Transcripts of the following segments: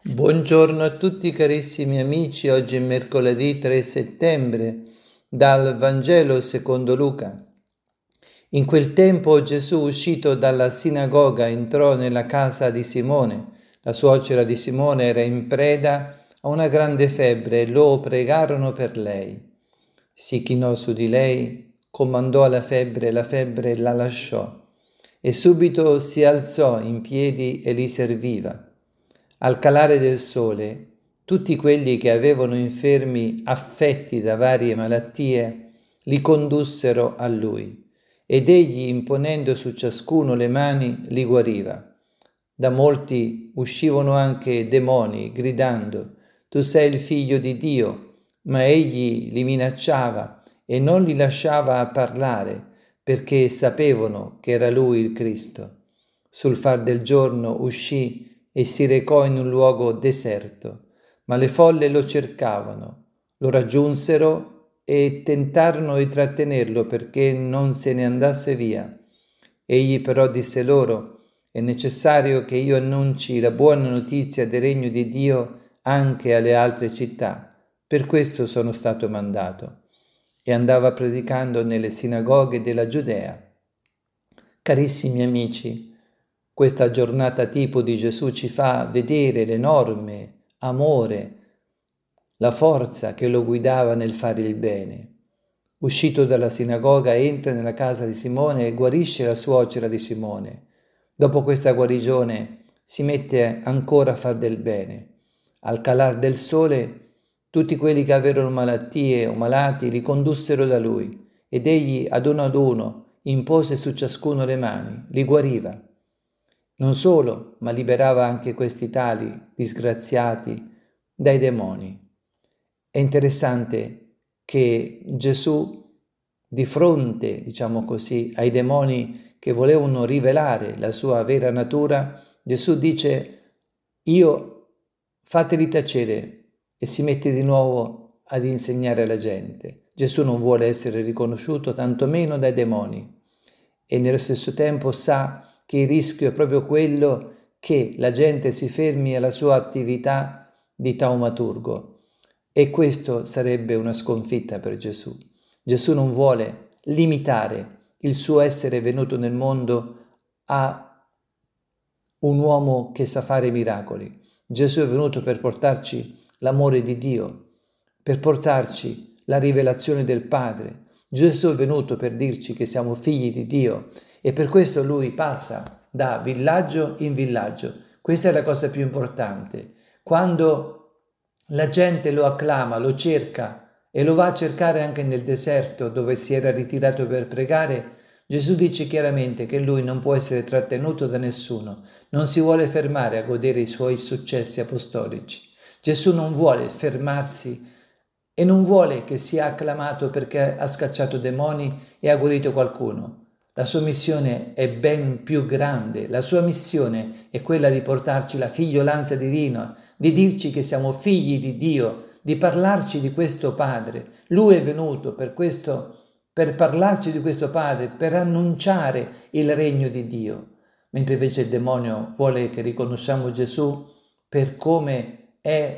Buongiorno a tutti carissimi amici, oggi è mercoledì 3 settembre, dal Vangelo secondo Luca. In quel tempo Gesù, uscito dalla sinagoga, entrò nella casa di Simone. La suocera di Simone era in preda a una grande febbre e lo pregarono per lei. Si chinò su di lei, comandò alla febbre e la febbre la lasciò e subito si alzò in piedi e li serviva. Al calare del sole, tutti quelli che avevano infermi affetti da varie malattie li condussero a lui, ed egli, imponendo su ciascuno le mani, li guariva. Da molti uscivano anche demoni, gridando: «Tu sei il figlio di Dio», ma egli li minacciava e non li lasciava parlare, perché sapevano che era lui il Cristo. Sul far del giorno uscì e si recò in un luogo deserto, ma le folle lo cercavano, lo raggiunsero e tentarono di trattenerlo perché non se ne andasse via. Egli però disse loro: «È necessario che io annunci la buona notizia del regno di Dio anche alle altre città. Per questo sono stato mandato». E andava predicando nelle sinagoghe della Giudea. Carissimi amici, questa giornata tipo di Gesù ci fa vedere l'enorme amore, la forza che lo guidava nel fare il bene. Uscito dalla sinagoga, entra nella casa di Simone e guarisce la suocera di Simone. Dopo questa guarigione si mette ancora a far del bene. Al calar del sole, tutti quelli che avevano malattie o malati li condussero da lui, ed egli ad uno impose su ciascuno le mani, li guariva. Non solo, ma liberava anche questi tali disgraziati dai demoni. È interessante che Gesù, di fronte, diciamo così, ai demoni che volevano rivelare la sua vera natura, Gesù dice: «Io fateli tacere», e si mette di nuovo ad insegnare alla gente. Gesù non vuole essere riconosciuto tantomeno dai demoni e nello stesso tempo sa che il rischio è proprio quello che la gente si fermi alla sua attività di taumaturgo, e questo sarebbe una sconfitta per Gesù. Gesù non vuole limitare il suo essere venuto nel mondo a un uomo che sa fare miracoli. Gesù è venuto per portarci l'amore di Dio, per portarci la rivelazione del Padre. Gesù è venuto per dirci che siamo figli di Dio e per questo Lui passa da villaggio in villaggio. Questa è la cosa più importante. Quando la gente lo acclama, lo cerca e lo va a cercare anche nel deserto dove si era ritirato per pregare, Gesù dice chiaramente che lui non può essere trattenuto da nessuno, non si vuole fermare a godere i suoi successi apostolici. Gesù non vuole fermarsi e non vuole che sia acclamato perché ha scacciato demoni e ha guarito qualcuno. La sua missione è ben più grande, la sua missione è quella di portarci la figliolanza divina, di dirci che siamo figli di Dio, di parlarci di questo Padre. Lui è venuto per questo, per parlarci di questo Padre, per annunciare il regno di Dio, mentre invece il demonio vuole che riconosciamo Gesù per come è,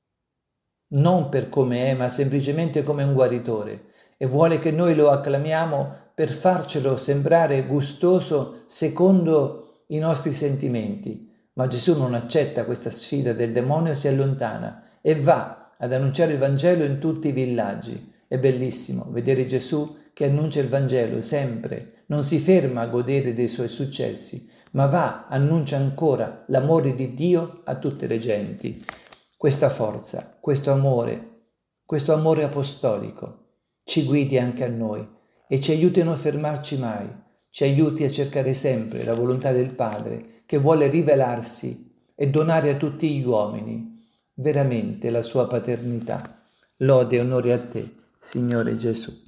non per come è, ma semplicemente come un guaritore, e vuole che noi lo acclamiamo per farcelo sembrare gustoso secondo i nostri sentimenti. Ma Gesù non accetta questa sfida del demonio, si allontana e va ad annunciare il Vangelo in tutti i villaggi. È bellissimo vedere Gesù che annuncia il Vangelo sempre, non si ferma a godere dei suoi successi, ma va, annuncia ancora l'amore di Dio a tutte le genti. Questa forza, questo amore apostolico ci guidi anche a noi e ci aiuti a non fermarci mai, ci aiuti a cercare sempre la volontà del Padre che vuole rivelarsi e donare a tutti gli uomini veramente la sua paternità. Lode e onore a te, Signore Gesù.